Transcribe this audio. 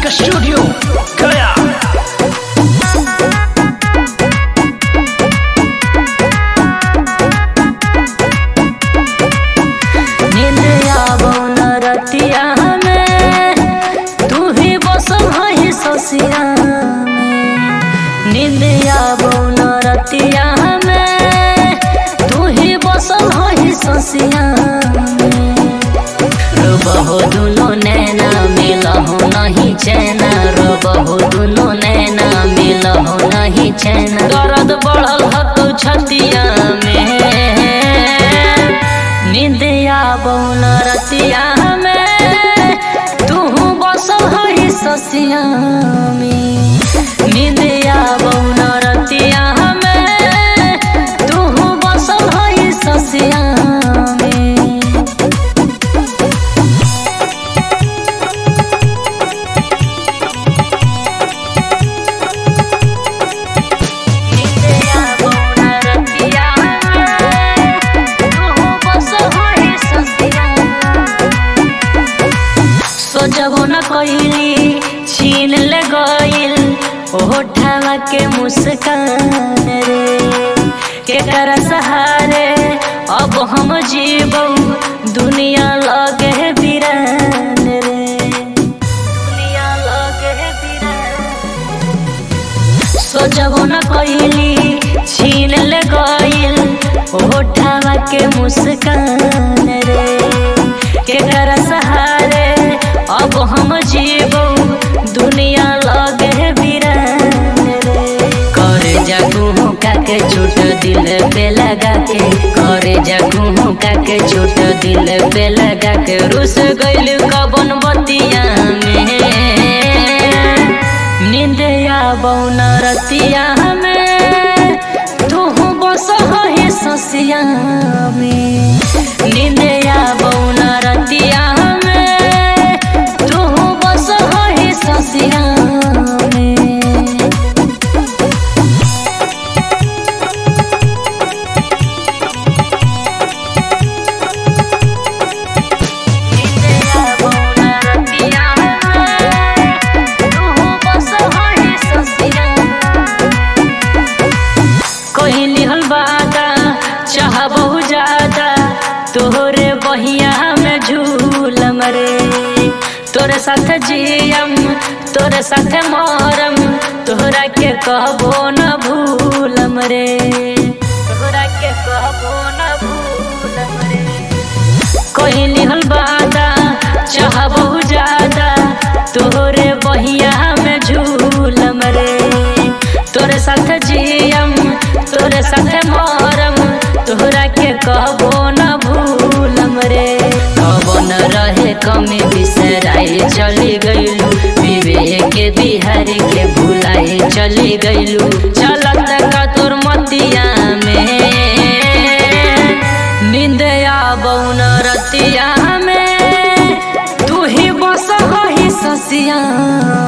Studio गया। नींद आवो न रतिया में, तू ही बसल है ससिया में। नींद आवो न रतिया में, तू ही बसल है ससिया में। रोबहो दुनो नैना मिलहो नहीं चैना, रोबहो दुनो नैना मिलहो नहीं चैना। दर्द बढ़ल हतो छतिया में, नींद आवो न रतिया में, तू बसल है ससिया में। नींद आवो न रतिया में, तू बसल है ससिया में। सोचबो न कइली छीन ले गइल ओठवा के मुस्कान रे। केकर सहारे अब हम जीबो दुनिया लगे वीरान रे, दुनिया लगे वीरान। सोचबो न कइली छीन ले गइल ओठवा के मुस्कान रे। केकर सहारे अब हम जीबो दुनिया लगे वीरान रे। करे जागू काके छोट दिल पे लगा के, करे जागू काके छोट दिल पे लगा के। रुस गइल कबन बतिया में, नींद आवो न रतिया में, तू बस है ससिया में। नींद आवो न रतिया में, तू बस है ससिया में। चाह बहु ज्यादा तोहरे बहिया में झूलम रे। तोरे साथ जियम तोरे साथ मरम, तोहरा के कहबो न भूलम रे, तोहरा के कहबो न भूलम रे। कोई लिहल बादा चाह बहु ज्यादा तोहरे बहिया में झूलम रे। तोरे साथ जियम तोरे साथ मरम, तोहरा के कहबो न भूलम रे। कबन रहे कमी बिसराई चली गइलू, विवेक के बिहारी के भुलाई चली गइलू। चलत का तोर मतिया में, नींद आवो न रतिया में, तू ही बस है ससिया